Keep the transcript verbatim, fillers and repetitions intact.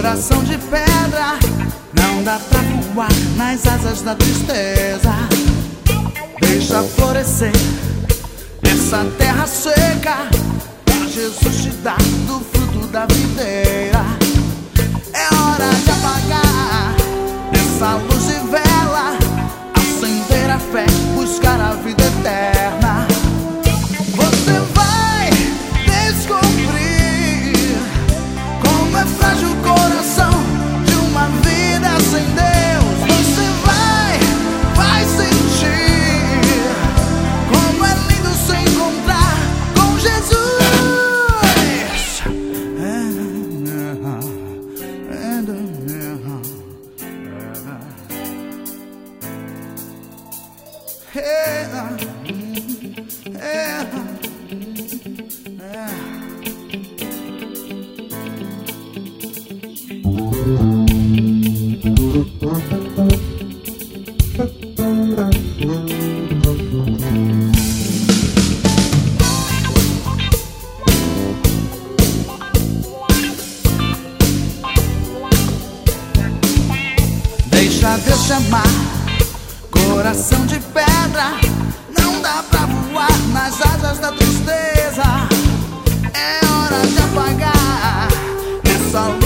Coração de pedra, não dá pra voar nas asas da tristeza. Deixa florescer essa terra seca, pra Jesus te dar do fruto da videira. É hora de apagar essa luz de vela, acender a fé, buscar a vida eterna. Você vai descobrir como é frágil o coração de uma vida sem Deus. Você vai, vai sentir como é lindo se encontrar com Jesus. Deixa Deus te amar, coração de pedra, não dá pra voar nas asas da tristeza. É hora de apagar essa luz